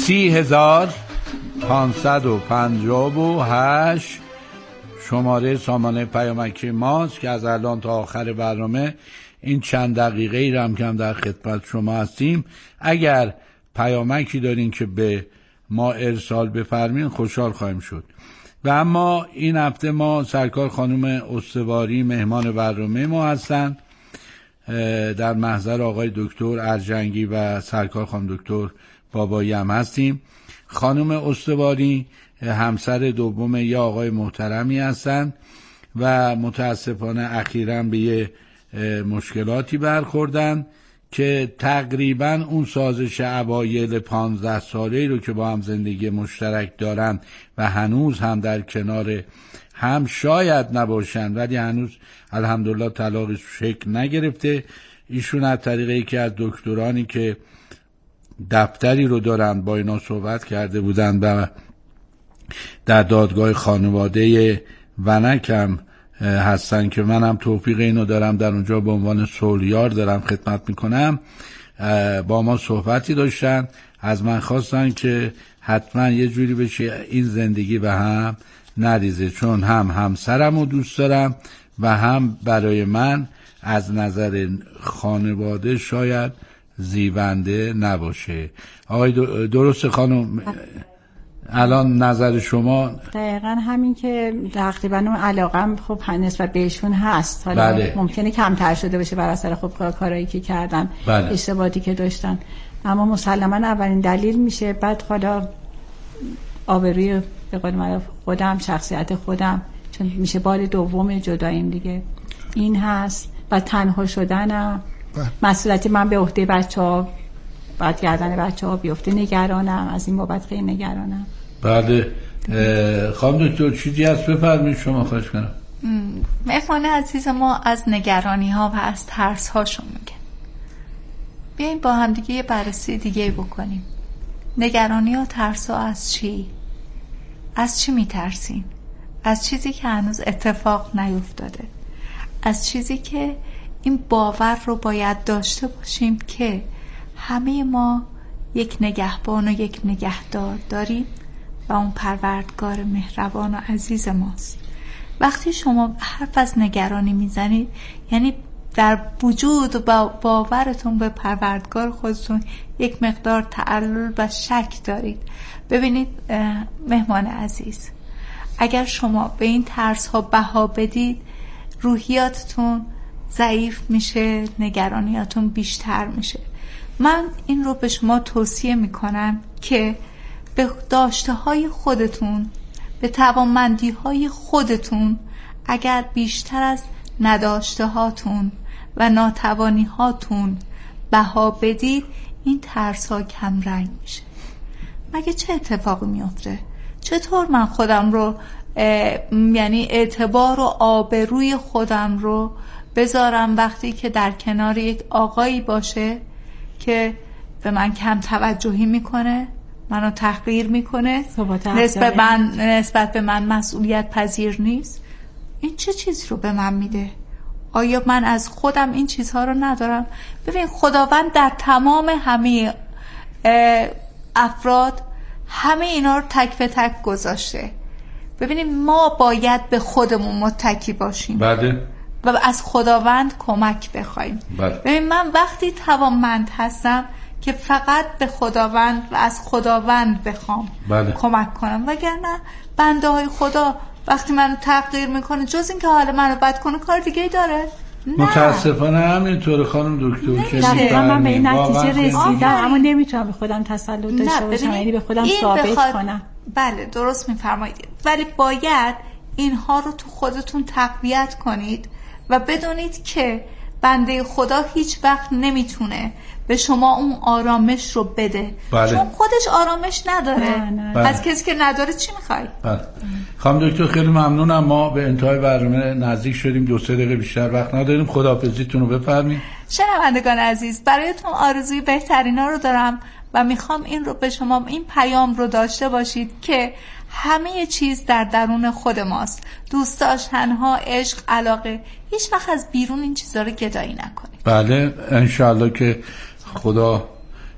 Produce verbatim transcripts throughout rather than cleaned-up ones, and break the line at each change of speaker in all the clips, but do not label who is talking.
سی هزار پانصد و پنجاه و هشت شماره سامانه پیامکی ماست که از الان تا آخر برنامه این چند دقیقه ای هم که هم در خدمت شما هستیم، اگر پیامکی دارین که به ما ارسال بفرمین خوشحال خواهیم شد. و اما این هفته ما سرکار خانم استواری مهمان برنامه ما هستن، در محضر آقای دکتر ارجنگی و سرکار خانم دکتر بابایی هم هستیم. خانم استواری همسر دوم یه آقای محترمی هستن و متاسفانه اخیراً به یه مشکلاتی برخوردن که تقریباً اون سازش اوایل پانزده ساله‌ای رو که با هم زندگی مشترک دارن و هنوز هم در کنار هم شاید نباشن، ولی هنوز الحمدلله طلاقش شکل نگرفته. ایشون از طریق یکی از دکترانی که دفتری رو دارن با اینا صحبت کرده بودن و در دادگاه خانواده ونکم هستن که منم توفیق اینو دارم در اونجا به عنوان صلح‌یار دارم خدمت میکنم. با ما صحبتی داشتن، از من خواستن که حتما یه جوری بشه این زندگی به هم نریزه، چون هم همسرم رو دوست دارم و هم برای من از نظر خانواده شاید زیبنده نباشه. آقای درست خانم، الان نظر شما؟
دقیقا همین که تقریبا اون علاقم خب نسبت بهشون هست، حالا
بله.
ممکنه کمتر شده باشه بر اثر خب کارهایی که کردن،
بله.
اشتباهاتی که داشتن، اما مسلما اولین دلیل میشه. بعد حالا آبروی به قول معروف خودم، شخصیت خودم، چون میشه بار دوم جداییم دیگه، این هست. و تنها شدنم، مسئولیتی من به عهده بچه‌ها، بعد گردن بچه‌ها بیفته، نگرانم از این بابت، خیلی نگرانم.
بله. خانم دکتر چیزی هست بفرمایید شما، خواهش کنم.
مهمان عزیز ما از نگرانی ها و از ترس هاشون میگه. بیاییم با هم دیگه یه بررسی دیگه بکنیم. نگرانی ها، ترس ها از چی؟ از چی میترسیم؟ از چیزی که هنوز اتفاق نیفتاده، از چیزی که این باور رو باید داشته باشیم که همه ما یک نگهبان و یک نگهدار داریم و اون پروردگار مهربان و عزیز ماست. وقتی شما حرف از نگرانی میزنید، یعنی در وجود و باورتون به پروردگار خودتون یک مقدار تعلل و شک دارید. ببینید مهمان عزیز، اگر شما به این ترس ها بها بدید، روحیاتتون ضعیف میشه، نگرانیاتون بیشتر میشه. من این رو به شما توصیه میکنم که به داشته های خودتون، به توانمندی های خودتون اگر بیشتر از نداشته هاتون و ناتوانی هاتون بها بدید، این ترس ها کم رنگ میشه. مگه چه اتفاقی میفته؟ چطور من خودم رو یعنی اعتبار و آبروی خودم رو بذارم وقتی که در کنار یک آقایی باشه که به من کم توجهی میکنه، منو تحقیر میکنه، نسبت من نسبت به من مسئولیت پذیر نیست؟ این چه چیزی رو به من میده؟ آیا من از خودم این چیزها رو ندارم؟ ببین خداوند در تمام همه افراد همه اینا رو تک به تک گذاشته. ببینیم ما باید به خودمون متکی باشیم،
بله،
و از خداوند کمک بخوایم.
بله.
ببین من وقتی توانمند هستم که فقط به خداوند و از خداوند بخوام، بله، کمک کنم، وگرنه بنده های خدا وقتی منو تحقیر میکنه، جز این که حال منو بد کنه کار دیگه ای داره؟ نه.
متاسفانه همینطور خانم دکتر که
دقیقا من به این نتیجه رسیدم، اما نمیتونم به خودم تسلط داشته باشم، یعنی به خودم ثابت بخواد... کنم.
بله درست میفرمایید، ولی باید اینها رو تو خودتون تقویت کنید و بدونید که بنده خدا هیچ وقت نمیتونه به شما اون آرامش رو بده،
بله.
چون خودش آرامش نداره.
نه، نه.
بله.
از کسی که نداره چی میخوای؟
بله. خانم دکتر خیلی ممنونم، ما به انتهای برنامه نزدیک شدیم، دو سه دقیقه بیشتر وقت نداریم، خداحافظیتون رو بفرمایید.
شنوندگان عزیز، برایتون آرزوی بهترینا رو دارم و میخوام این رو به شما، این پیام رو داشته باشید که همه چیز در درون خود ماست. دوست داشتنها، عشق، علاقه، هیچ وقت از بیرون این چیزا رو گدایی نکنید.
بله، انشالله که خدا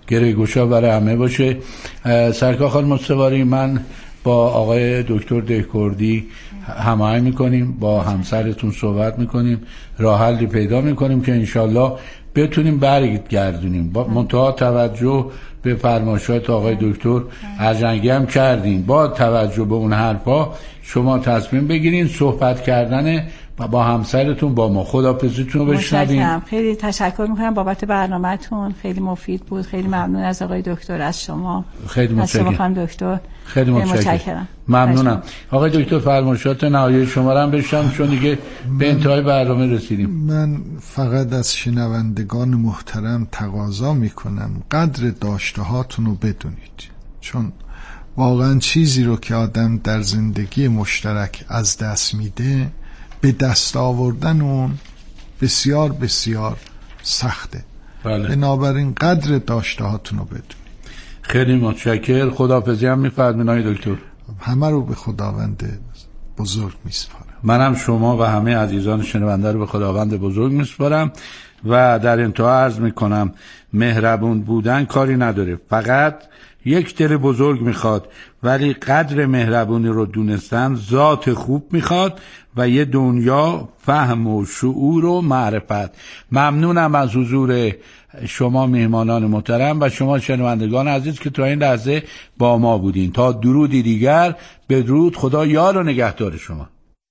گره گشا برای همه باشه. سرکار خانم مستواری، من با آقای دکتر دهکردی هماهنگ میکنیم، با همسرتون صحبت میکنیم، راه حلی پیدا میکنیم که انشالله بتونیم برگردونیم. با منتها توجه به فرمایشات آقای دکتر ارجنگی هم کردیم. با توجه به اون حرفا شما تصمیم بگیرین صحبت کردن با همسرتون با ما. خداحافظیتون رو بشنویم.
خیلی تشکر میکنم بابت برنامه‌تون، خیلی مفید بود. خیلی ممنون از آقای دکتر، از شما.
خیلی متشکرم.
از شما خانم دکتر.
خیلی متشکرم. ممنونم. آقای دکتر فرمایشات نهایی شما رو هم بشنویم چون دیگه به انتهای برنامه رسیدیم.
من فقط از شنوندگان محترم تقاضا میکنم قدر داشته هاتون رو بدونید، چون واقعا چیزی رو که آدم در زندگی مشترک از دست میده به دست آوردن اون بسیار بسیار سخته.
بله.
بنابراین قدر داشته هاتون رو بدونید.
خیلی متشکر. خداحافظی هم می‌فرمایید آقای دکتر.
همه رو به خداوند بزرگ میسپارم.
منم شما و همه عزیزان شنونده رو به خداوند بزرگ میسپارم و در انتها عرض میکنم مهربون بودن کاری نداره، فقط یک دل بزرگ میخواد، ولی قدر مهربونی رو دونستن ذات خوب میخواد و یه دنیا فهم و شعور و معرفت. ممنونم از حضور شما مهمانان محترم و شما شنوندگان عزیز که تا این لحظه با ما بودین. تا درودی دیگر، بدرود. خدا یار و نگهدار شما.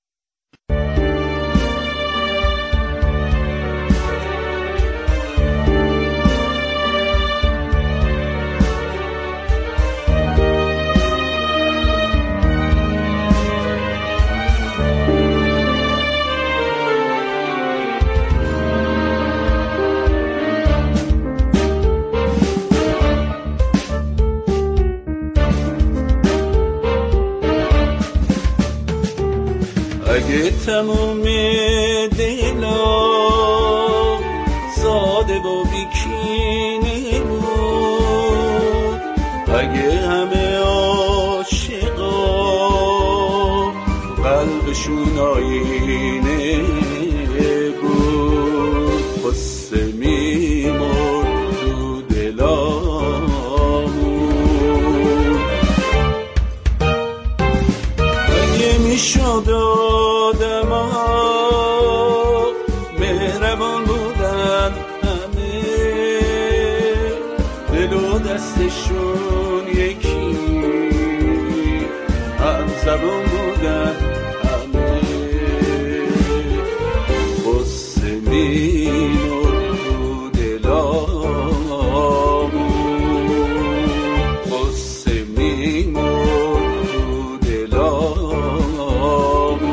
اگه تموم دلا ساده و بیکینه بود، اگه همه عاشقا قلبشون آینه بود، قصه میمرد تو دلامون. اگه میشد دستشون یکی هم زبون بودن همه، قصه میمرد تو دلامون، قصه میمرد تو دلامون.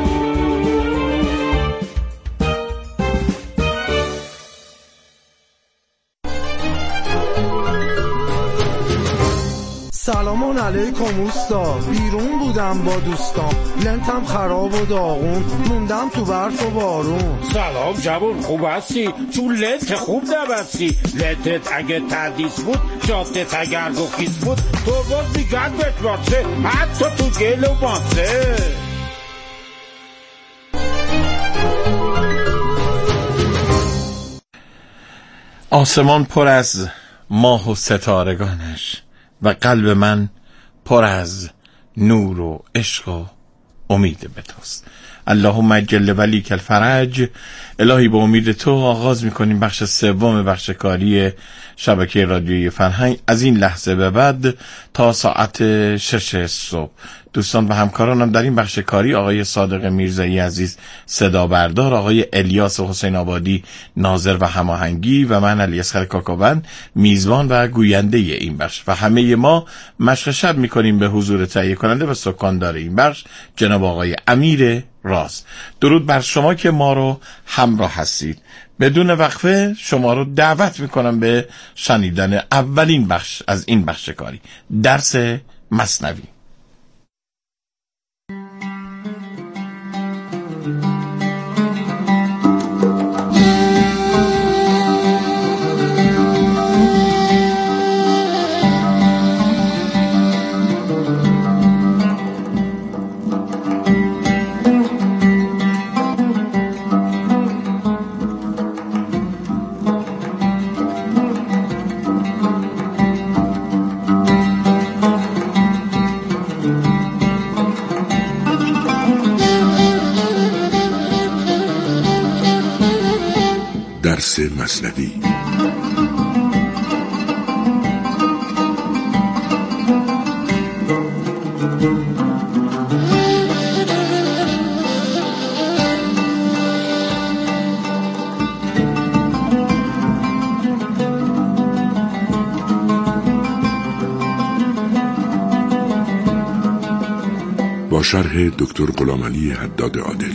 سلامون علیکم اوستا، بیرون بودم با دوستان، لنتم خراب و داغون، موندم تو برف و بارون.
سلام جوون، خوب هستی؟ چون لنت خوب نبستی. لنتت اگه تردیس بود، جاتت اگر گخیز بود، تو باز میگن بتوانسه حتی تو گل و بانسه.
آسمان پر از ماه و ستارگانش و قلب من پر از نور و عشق و امید به توست. اللهم جل ولیک الفرج. الهی با امید تو آغاز میکنیم بخش سوم بخش کاری شبکه رادیویی فرهنگ از این لحظه به بعد تا ساعت شش صبح. دوستان و همکارانم در این بخش کاری آقای صادق میرزایی عزیز صدا بردار، آقای الیاس حسین آبادی ناظر و هماهنگی و من علیاصغر کاکاوند میزبان و گوینده این بخش و همه ما مشق شب میکنیم به حضور تهیه کننده و سکاندار این بخش جناب آقای امیر راز. درود بر شما که ما رو همراه هستید. بدون وقفه شما رو دعوت میکنم به شنیدن اولین بخش از این بخش کاری، درس مثنوی.
درس مثنوی. با شرح دکتر غلامعلی حداد عادل.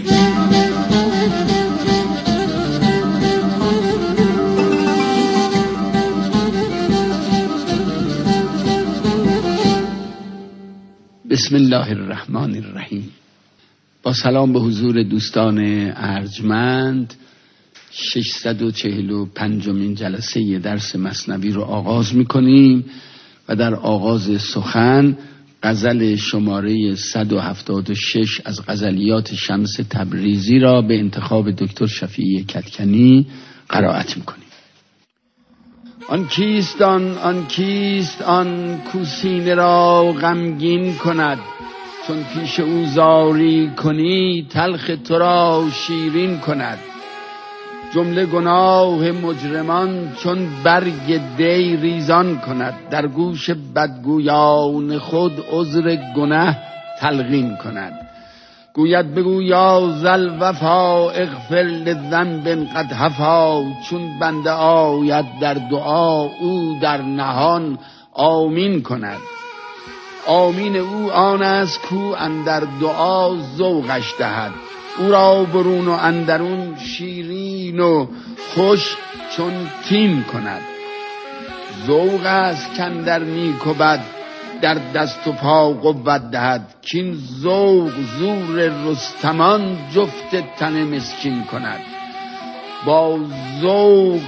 بسم الله الرحمن الرحیم. با سلام به حضور دوستان ارجمند، ششصد و چهل و پنجمین جلسه درس مثنوی رو آغاز می‌کنیم و در آغاز سخن غزل شماره صد و هفتاد و شش از غزلیات شمس تبریزی را به انتخاب دکتر شفیعی کدکنی قرائت می‌کنیم. آن کیست آن آن کیست آن کو سینه را غمگین کند، چون پیش او زاری کنی تلخ تو را شیرین کند. جمله گناه مجرمان چون برگ دی ریزان کند، در گوش بدگویان خود عذر گناه تلقین کند. گوید بگو یا ذل وفا اغفر لذنب قد هفا، چون بنده آید در دعا او در نهان آمین کند. آمین او آن است کو اندر دعا ذوقش دهد، او را برون و اندرون شیرین و خوش چون تین کند. ذوق است کاندر نیک و بد در دست و پا قوت دهد، کین ذوق زور رستمان جفت تن مسکین کند. با ذوق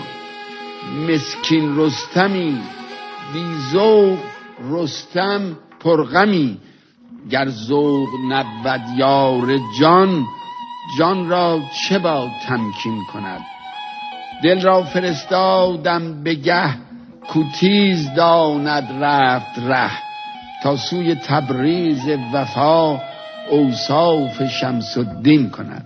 مسکین رستمی، بی ذوق رستم پرغمی. گر ذوق نبود یار جان، جان را چه با تمکین کند. دل را فرستادم به گه کو تیز داند رفت ره، تا سوی تبریز وفا اوصاف شمس الدین کند.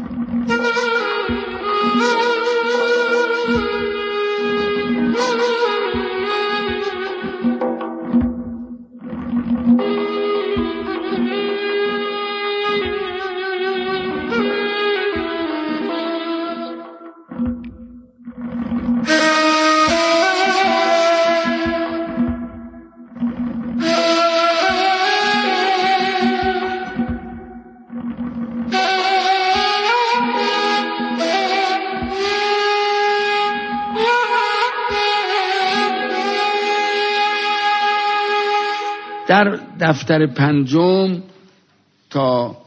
در دفتر پنجم تا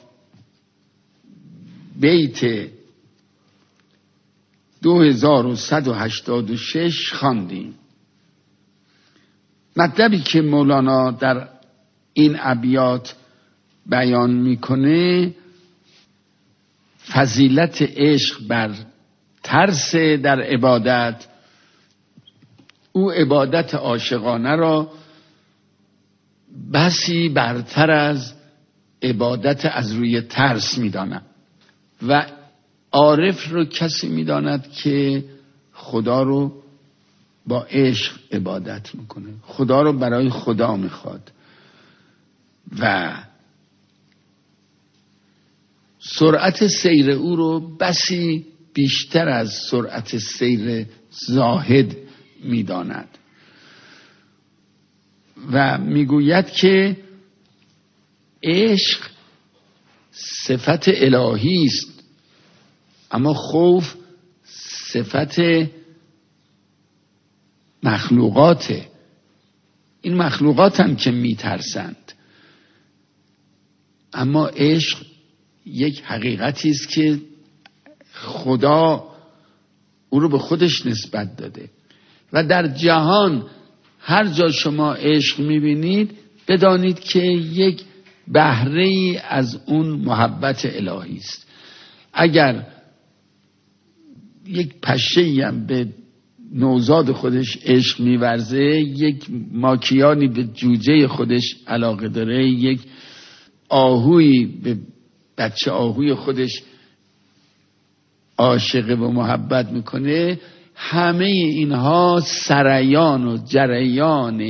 بیت دو هزار و صد و هشتاد و شش خواندیم. مطلبی که مولانا در این ابیات بیان میکنه فضیلت عشق بر ترس در عبادت. او عبادت عاشقانه را بسی برتر از عبادت از روی ترس می‌داند و عارف رو کسی می‌داند که خدا رو با عشق عبادت میکنه، خدا رو برای خدا میخواد و سرعت سیر او رو بسی بیشتر از سرعت سیر زاهد می‌داند و میگوید که عشق صفت الهی است، اما خوف صفت مخلوقاته. این مخلوقات هم که میترسند، اما عشق یک حقیقتی است که خدا او رو به خودش نسبت داده و در جهان هر جا شما عشق میبینید بدانید که یک بهره ای از اون محبت الهی است. اگر یک پشه‌ای هم به نوزاد خودش عشق میورزه، یک ماکیانی به جوجه خودش علاقه داره، یک آهویی به بچه آهوی خودش عاشق و محبت میکنه، همه اینها سریان و جریان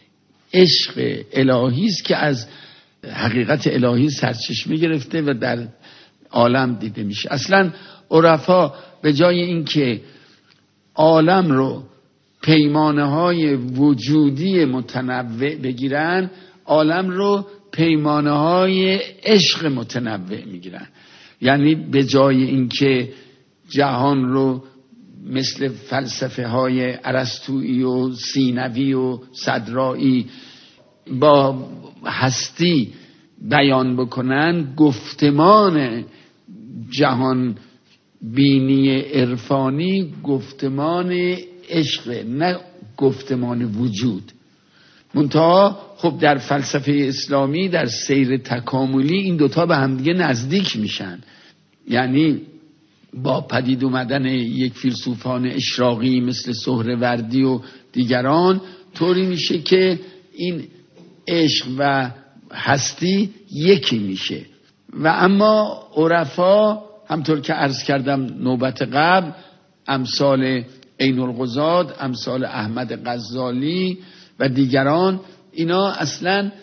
عشق الهی است که از حقیقت الهی سرچشمه گرفته و در عالم دیده میشه. اصلا عرفا به جای اینکه عالم رو پیمانه های وجودی متنوع بگیرن، عالم رو پیمانه های عشق متنوع میگیرن. یعنی به جای اینکه جهان رو مثل فلسفه های ارسطویی و سینوی و صدرایی با هستی بیان بکنن، گفتمان جهان بینی عرفانی گفتمان عشق، نه گفتمان وجود. منتها خب در فلسفه اسلامی در سیر تکاملی این دوتا به همدیگه نزدیک میشن. یعنی با پدید اومدن یک فیلسوفان اشراقی مثل سهروردی و دیگران طوری میشه که این عشق و هستی یکی میشه. و اما عرفا همطور که عرض کردم نوبت قبل، امثال عین القضات، امثال احمد غزالی و دیگران، اینا اصلا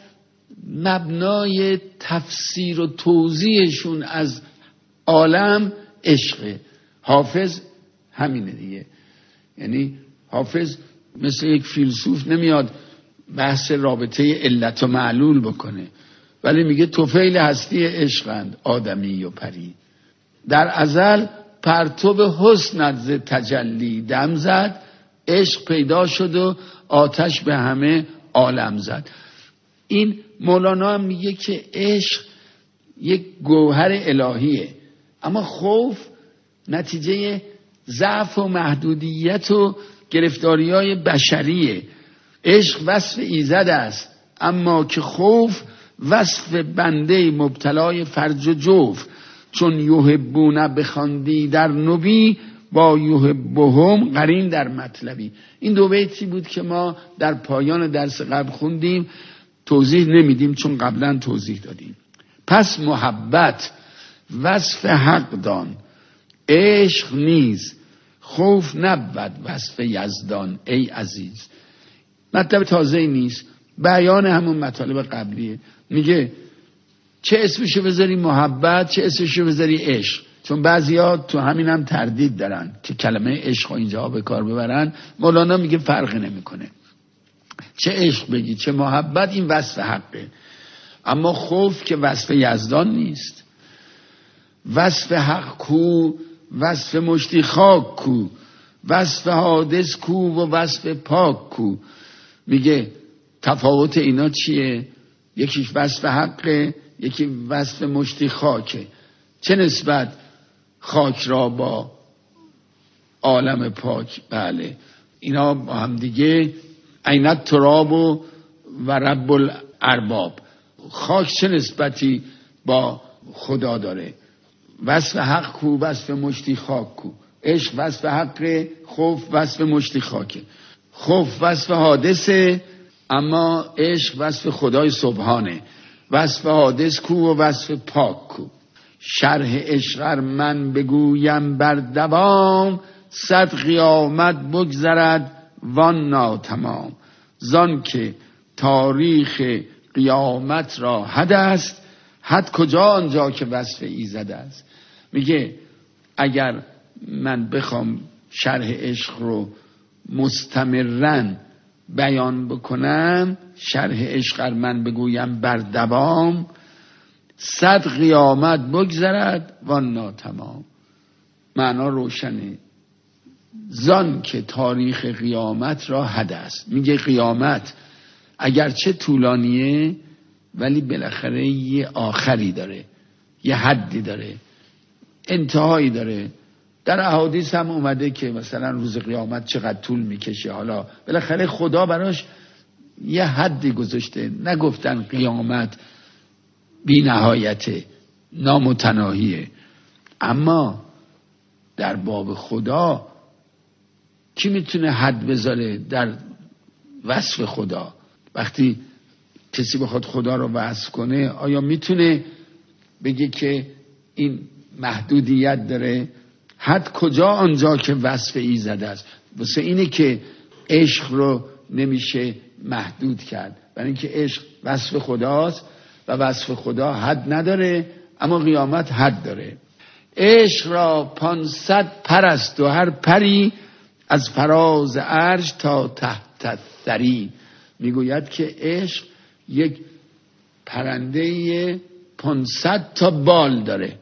مبنای تفسیر و توضیحشون از عالم عشقه. حافظ همینه دیگه. یعنی حافظ مثل یک فیلسوف نمیاد بحث رابطه علت و معلول بکنه، ولی میگه طفیل هستی عشقند آدمی و پری. در ازل پرتو حسن ز تجلی دم زد، عشق پیدا شد و آتش به همه عالم زد. این مولانا هم میگه که عشق یک گوهر الهیه، اما خوف نتیجه ضعف و محدودیت و گرفتاری‌های بشریه. عشق وصف ایزد است، اما که خوف وصف بنده مبتلای فرج و جوف. چون یحبون بخواندی در نبی، با یحبهم قرین در مطلبی. این دو بیتی بود که ما در پایان درس قبل خوندیم، توضیح نمیدیم چون قبلا توضیح دادیم. پس محبت وصف حق دان، عشق نیز خوف نبود وصف یزدان ای عزیز. مطلب تازه نیست، بیان همون مطالب قبلیه. میگه چه اسمشو بذاری محبت، چه اسمشو بذاری عشق. چون بعضیا تو همین هم تردید دارن که کلمه عشق اینجا به کار ببرن. مولانا میگه فرقی نمیکنه، چه عشق بگی چه محبت، این وصف حقه. اما خوف که وصف یزدان نیست. وصف حق کو، وصف مشتی خاک کو، وصف حادث کو و وصف پاک کو. میگه تفاوت اینا چیه؟ یکیش وصف حقه، یکی وصف مشتی خاکه. چه نسبت خاک را با عالم پاک؟ بله اینا با هم دیگه عینت تراب و, و رب الارباب. خاک چه نسبتی با خدا داره؟ وصف حق کو، وصف مشتی خاک کو. عشق وصف حقه، خوف وصف مشتی خاکه. خوف وصف حادثه، اما عشق وصف خدای سبحانه. وصف حادث کو و وصف پاک کو. شرح عشق ار من بگویم بر دوام، صد قیامت بگذرد وان ناتمام. زان که تاریخ قیامت را حد است، حد کجا آنجا که وصف ایزد است. میگه اگر من بخوام شرح عشق رو مستمرن بیان بکنم، شرح عشق ار من بگویم بر دوام، صد قیامت بگذرد وان ناتمام. معنا روشنه. زان که تاریخ قیامت را حد است. میگه قیامت اگرچه طولانیه ولی بالاخره یه آخری داره، یه حدی داره، انتهایی داره. در احادیث هم اومده که مثلا روز قیامت چقدر طول میکشه. حالا بالاخره خدا براش یه حدی گذاشته. نگفتن قیامت بی نهایته، نامتناهیه. اما در باب خدا کی میتونه حد بذاره در وصف خدا؟ وقتی کسی بخواد خدا رو وصف کنه، آیا میتونه بگه که این محدودیت داره؟ حد کجا آنجا که وصف ایزد است. واسه اینه که عشق رو نمیشه محدود کرد، برای اینکه عشق وصف خداست و وصف خدا حد نداره، اما قیامت حد داره. عشق را پانصد پر است و هر پری از فراز عرش تا تحت ثری. میگوید که عشق یک پرنده پانصد تا بال داره،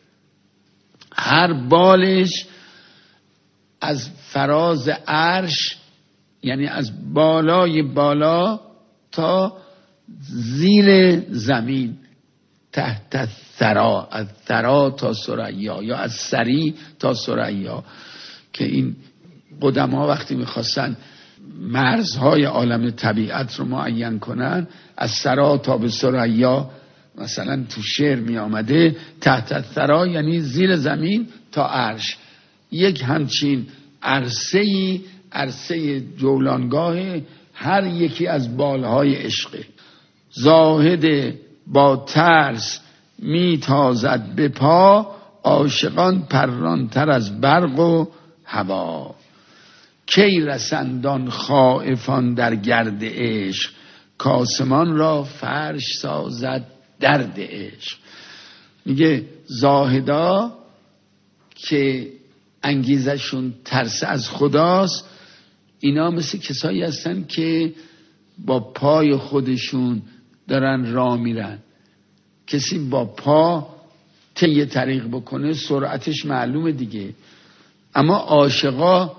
هر بالش از فراز عرش یعنی از بالای بالا تا زیر زمین، تحت ثری، از ثری تا ثریا یا از ثری تا ثریا، که این قدما وقتی میخواستن مرزهای عالم طبیعت رو معین کنن از ثری تا به ثریا، مثلا تو شعر می آمده تحت ثری یعنی زیر زمین تا عرش. یک همچین عرصه‌ای، عرصه جولانگاه هر یکی از بالهای عشقه. زاهد با ترس می تازد به پا، عاشقان پرانتر از برق و هوا. کی رسندان خائفان در گرد عشق، کاسمان را فرش سازد درد عشق. میگه زاهدا که انگیزشون ترس از خداست، اینا مثل کسایی هستن که با پای خودشون دارن راه میرن. کسی با پا طی طریق بکنه سرعتش معلومه دیگه، اما عاشقا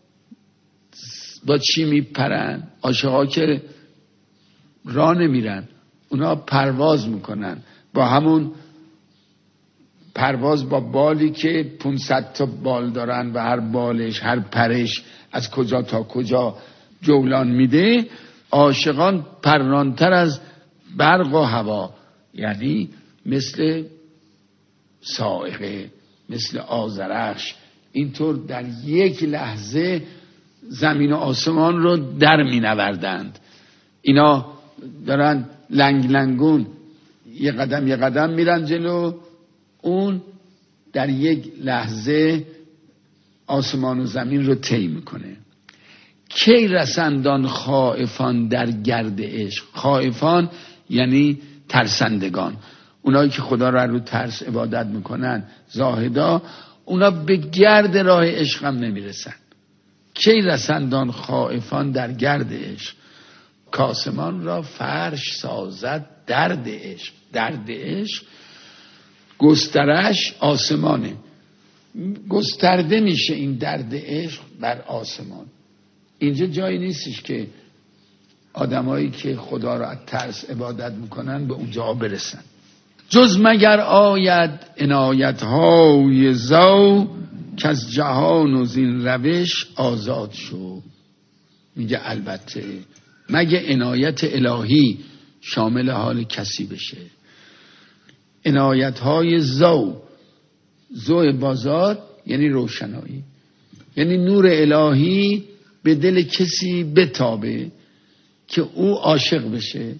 با چی میپرن؟ عاشقا که راه نمیرن، اونا پرواز میکنن با همون پرواز با بالی که پانصد تا بال دارن و هر بالش، هر پرش از کجا تا کجا جولان میده. عاشقان پرانتر از برق و هوا، یعنی مثل صاعقه، مثل آذرخش، اینطور در یک لحظه زمین و آسمان رو در می نوردند. اینا دارن لنگ لنگون یه قدم یه قدم میرن جلو، اون در یک لحظه آسمان و زمین رو طی میکنه. کی رسندان خائفان در گرد عشق. خائفان یعنی ترسندگان، اونایی که خدا را رو ترس عبادت میکنن، زاهدا، اونا به گرد راه عشق هم نمیرسن. کی رسندان خائفان در گرد عشق، کاسمان را فرش سازد درد عشق. درد عشق گسترش آسمانه، گسترده میشه این درد عشق بر آسمان. اینجا جایی نیستش که آدمایی که خدا را از ترس عبادت میکنن به اونجا برسن. جز مگر آید عنایت های زو، که از جهان و زین روش آزاد شو. میگه البته مگه عنایت الهی شامل حال کسی بشه. عنایت های زو، زو بازار یعنی روشنایی، یعنی نور الهی به دل کسی بتابه که او عاشق بشه،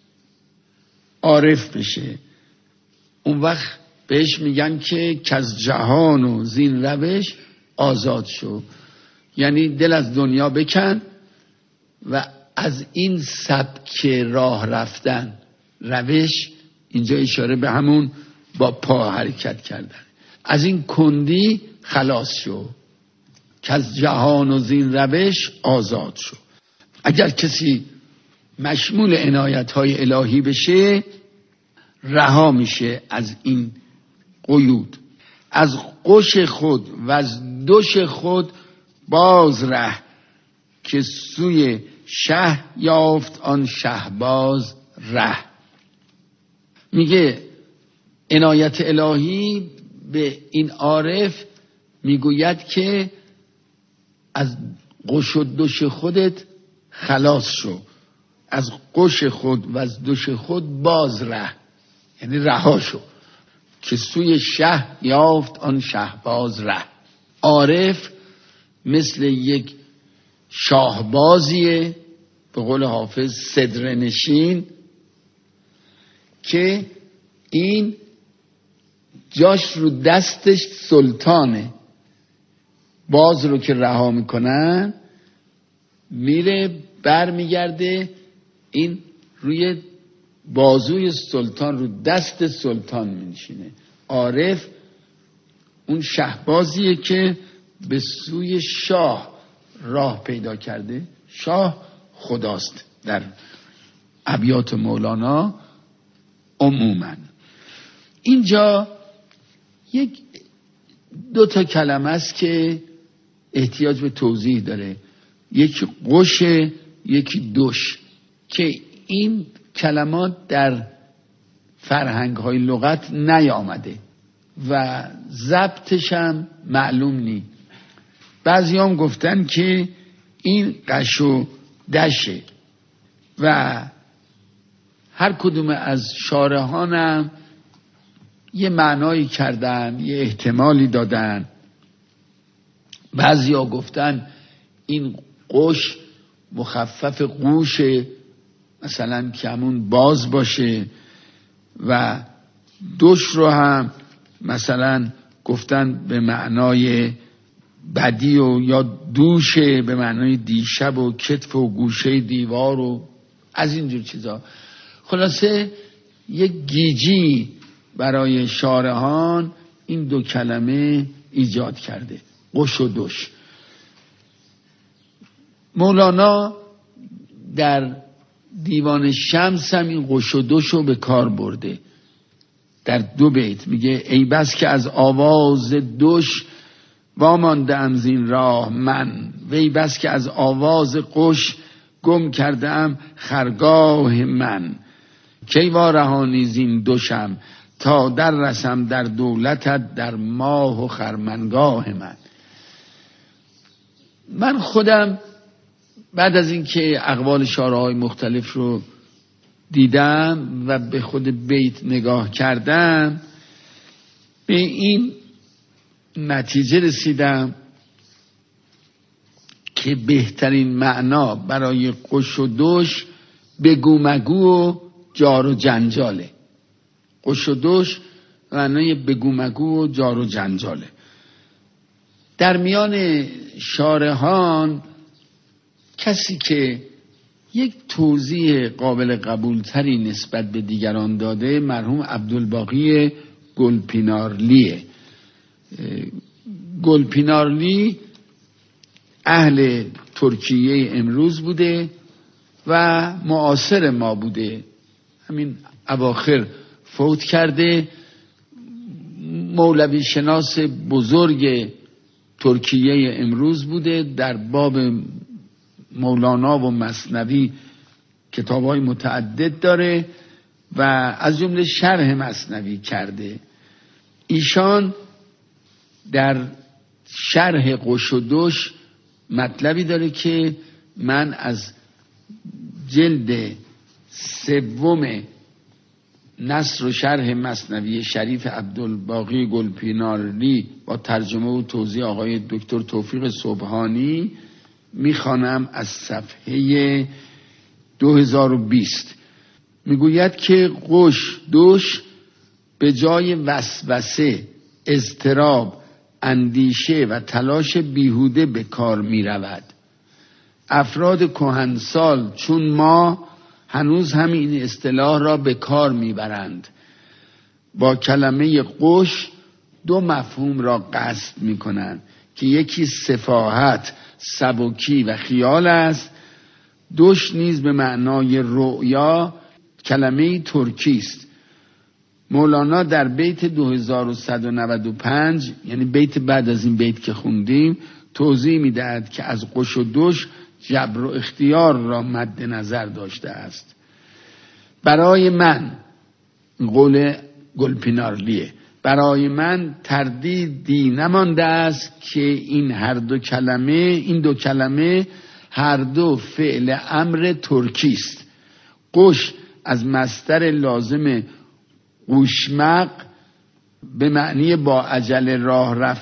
عارف بشه. اون وقت بهش میگن که کز جهان و زین روش آزاد شو، یعنی دل از دنیا بکن و از این سبک راه رفتن، روش اینجا اشاره به همون با پا حرکت کردن، از این کندی خلاص شو، کز جهان و زین روش آزاد شو. اگر کسی مشمول عنایت های الهی بشه، رها میشه از این قیود، از قش خود و از دوش خود باز ره، که سوی شه یافت آن شهباز ره. میگه عنایت الهی به این عارف میگوید که از قش و دوش خودت خلاص شو، از قش خود و از دوش خود باز ره، یعنی رها شو، که سوی شه یافت آن شهباز ره. عارف مثل یک شاهبازیه، به قول حافظ صدر نشین، که این جاش رو دستش سلطانه، باز رو که رها میکنن میره بر میگرده این روی بازوی سلطان، رو دست سلطان مینشینه. عارف اون شهبازیه که به سوی شاه راه پیدا کرده. شاه خداست در ابیات مولانا عموما. اینجا یک دو تا کلمه است که احتیاج به توضیح داره، یکی قشه یکی دوش، که این کلمات در فرهنگ های لغت نیامده و ضبطش هم معلوم نی. بعضی هم گفتن که این قش و دشه و هر کدوم از شارحانم یه معنایی کردن، یه احتمالی دادن. بعضی ها گفتن این قش مخفف قوشه، مثلا که همون باز باشه، و دوش رو هم مثلا گفتن به معنای بدی و یا دوشه به معنای دیشب و کتف و گوشه دیوار و از اینجور چیزا. خلاصه یک گیجی برای شارحان این دو کلمه ایجاد کرده، قش و دوش. مولانا در دیوان شمس هم این قش و دوش رو به کار برده. در دو بیت میگه ای بس که از آواز دوش وامانده‌ام زین راه من، وی بس که از آواز قش گم کردم خرگاه من. کی وارهانی زین دوشم تا در رسم در دولتت در ماه و خرمنگاه من. من خودم بعد از اینکه اقوال شارح‌های مختلف رو دیدم و به خود بیت نگاه کردم، به این نتیجه رسیدم که بهترین معنا برای قش و دوش بگو مگو و جار و جنجاله. قش و دوش معنای بگو مگو و جار و جنجاله. در میان شارحان کسی که یک توضیح قابل قبولتری نسبت به دیگران داده مرحوم عبدالباقی گلپینارلیه. گلپینارلی اهل ترکیه امروز بوده و معاصر ما بوده، همین اواخر فوت کرده. مولوی شناس بزرگ ترکیه امروز بوده، در باب مولانا و مثنوی کتاب‌های متعدد داره و از جمله شرح مثنوی کرده. ایشان در شرح قش و دوش مطلبی داره که من از جلد سوم نثر و شرح مثنوی شریف عبدالباقی گلپینارلی با ترجمه و توضیح آقای دکتر توفیق سبحانی میخوانم از صفحه دو هزار و بیست. میگوید که قش دوش به جای وسوسه، اضطراب، اندیشه و تلاش بیهوده به کار می رود. افراد کهنسال چون ما هنوز همین اصطلاح را به کار می برند. با کلمه قش دو مفهوم را قصد می کنند که یکی سفاهت، سبکی و خیال است. دوش نیز به معنای رؤیا کلمه ترکی است. مولانا در بیت دو هزار و صد و نود و پنج، یعنی بیت بعد از این بیت که خوندیم، توضیح می‌دهد که از قش و دوش جبر و اختیار را مد نظر داشته است. برای من، قول گلپینارلیه، برای من تردیدی نمانده است که این هر دو کلمه این دو کلمه هر دو فعل امر ترکی است. قش از مصدر لازم قوشمق به معنی با عجله راه رفت